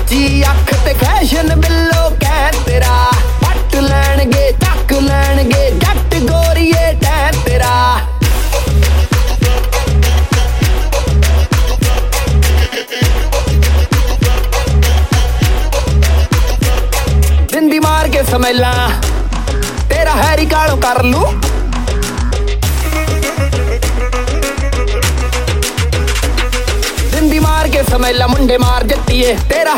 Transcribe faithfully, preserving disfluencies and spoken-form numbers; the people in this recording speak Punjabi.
ਉੱਚੀ ਅੱਖ ਤੇ ਫੈਸ਼ਨ ਬਿੱਲੋ ਕਹਿ ਤੇਰਾ ਪੱਟ ਲੈਣਗੇ ਚੱਕ ਲੈਣਗੇ ਜੱਟ ਗੋਰੀਏ ਟੈ ਤੇਰਾ ਬਿੰਦੀ ਮਾਰ ਕੇ ਸਮੈਲਾ ਤੇਰਾ ਹੈਰੀ ਕਾਲੋਂ ਕਰ ਲੂ ਬਿੰਦੀ ਮਾਰ ਕੇ ਸਮੈਲਾ ਮੁੰਡੇ ਮਾਰ ਜੱਟੀਏ ਤੇਰਾ